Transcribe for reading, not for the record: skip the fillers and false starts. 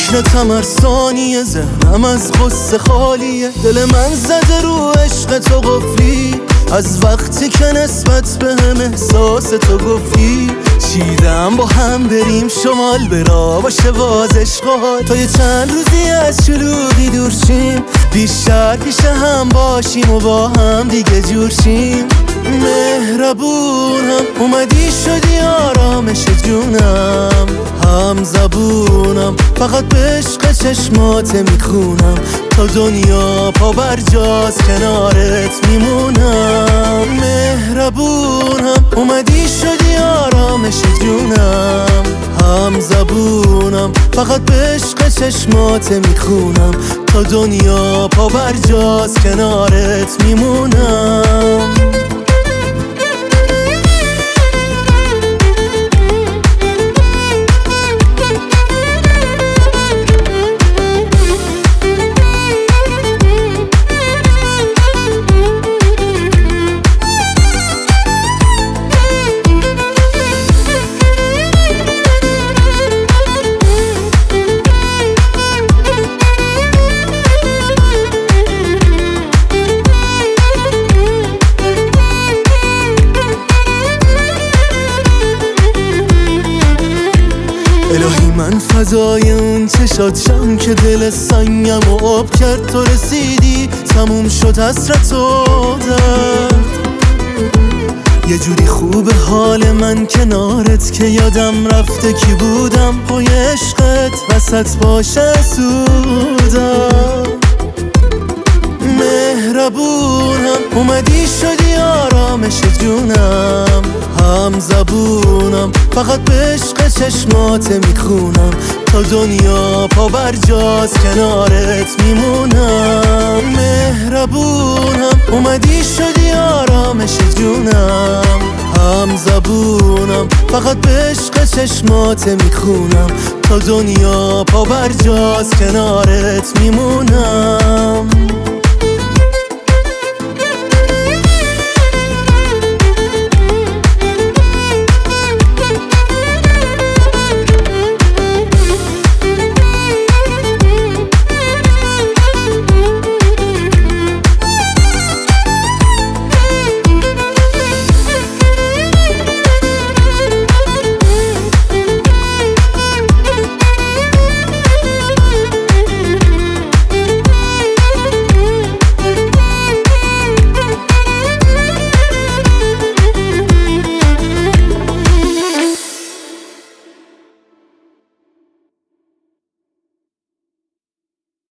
فکرتم هر ثانیه، ذهنم از غصه خالیه. دل من زده رو عشق تو قفلی، از وقتی که نسبت به هم احساس تو گفتی. چیدم با هم بریم شمال، برا باشه باز عشقال. تا یه چند روزی از شلوغی دور شیم، بیشتر پیش هم باشیم و با هم دیگه جور شیم. مهربونم اومدی شدی آرامش جونم، هم زبونم فقط به عشق چشمات میخونم. تا دنیا پا بر جاست کنارت میمونم. مهربونم اومدی شدی آرامش جونم، هم زبونم فقط به عشق چشمات میخونم. تا دنیا پا بر جاست کنارت میمونم. الهی من فدای اون چشات شم که دل سنگم و آب کرد. تو رسیدی تموم شد حسرت و درد. یه جوری خوبه حال من کنارت که یادم رفته کی بودم. پای عشقت وسط باشه سودم. مهربونم اومدی شدی آرامش جونم، هم زبونم فقط به عشق چشمات میخونم. تا دنیا پا بر جاست کنارت میمونم. مهربونم اومدی شدی آرامش جونم، هم زبونم فقط به عشق چشمات میخونم. تا دنیا پا بر جاست کنارت میمونم.